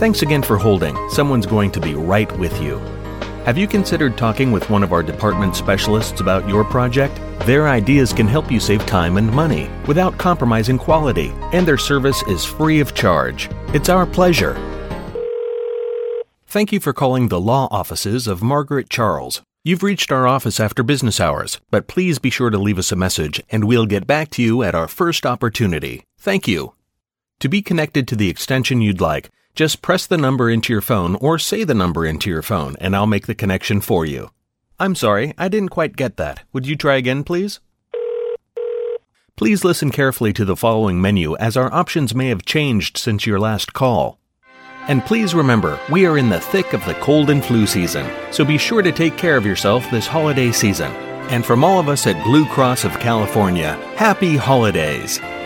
Thanks again for holding. Someone's going to be right with you. Have you considered talking with one of our department specialists about your project? Their ideas can help you save time and money without compromising quality, and their service is free of charge. It's our pleasure. Thank you for calling the law offices of Margaret Charles. You've reached our office after business hours, but please be sure to leave us a message and we'll get back to you at our first opportunity. Thank you. To be connected to the extension you'd like, just press the number into your phone or say the number into your phone and I'll make the connection for you. I'm sorry, I didn't quite get that. Would you try again, please? Please listen carefully to the following menu as our options may have changed since your last call. And please remember, we are in the thick of the cold and flu season, so be sure to take care of yourself this holiday season. And from all of us at Blue Cross of California, happy holidays!